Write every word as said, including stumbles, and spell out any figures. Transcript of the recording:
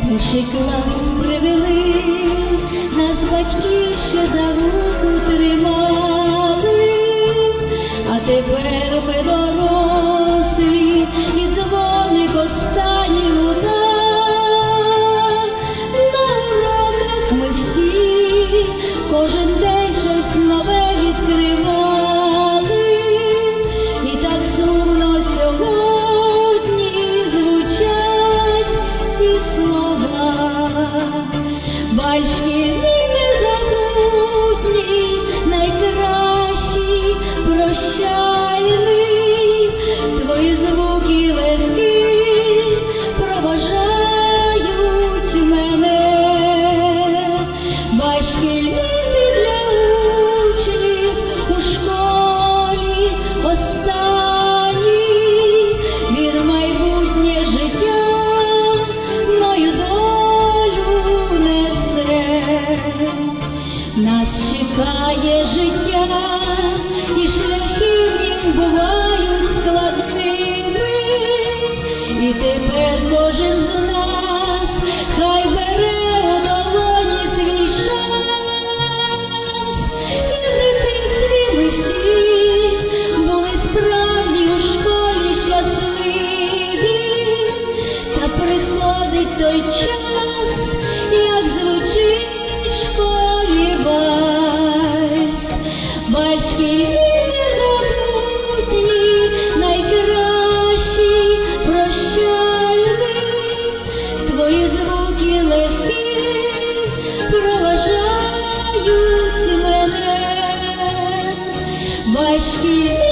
Перший клас привели, нас батьки ще за руку тримали, а тепер ми дорослі, і дзвоник останній луна. На уроках ми всі кожен день щось нове відкривали, і так сумно сьогодні звучать ці слова. Вальс шкільний незабутній, найкращий, прощальний, твої звуки легкі проважають мене. Вальс шкільний для учнів у школі останній, він майбутнє життя мою долю несе. Нас чекає життя, і шляхи в нім бувають складними, і тепер кожен з нас хай бере у долоні свій шанс. І в дитинстві ми всі були справді у школі щасливі, та приходить той час, як звучить в школі вальс. Вальс шкільний незабутній, найкращий, прощальний, твої звуки легкі проважають мене. Вальс шкільний